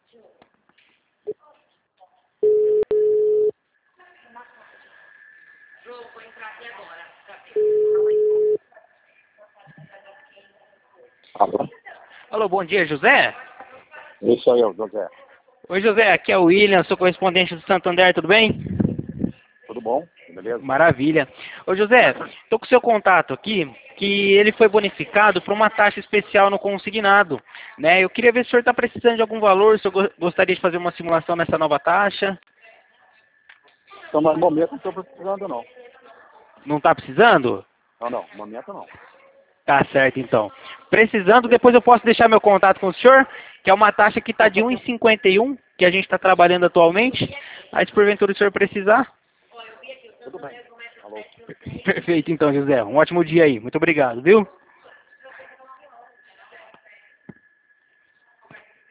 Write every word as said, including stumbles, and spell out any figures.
Alô? Alô, bom dia, José? Isso aí, José. Oi, José, aqui é o William, sou correspondente do Santander, tudo bem? Tudo bom? Beleza? Maravilha. Ô, José, estou com o seu contato aqui, que ele foi bonificado por uma taxa especial no consignado, né? Eu queria ver se o senhor está precisando de algum valor, se eu go- gostaria de fazer uma simulação nessa nova taxa. Então, no momento não estou precisando, não. Não está precisando? Não, não. No momento, não. Tá certo, então. Precisando, depois eu posso deixar meu contato com o senhor, que é uma taxa que está de um vírgula cinquenta e um, que a gente está trabalhando atualmente. Aí, se porventura o senhor precisar. Tudo bem. Alô? Perfeito, então, José. Um ótimo dia aí. Muito obrigado, viu?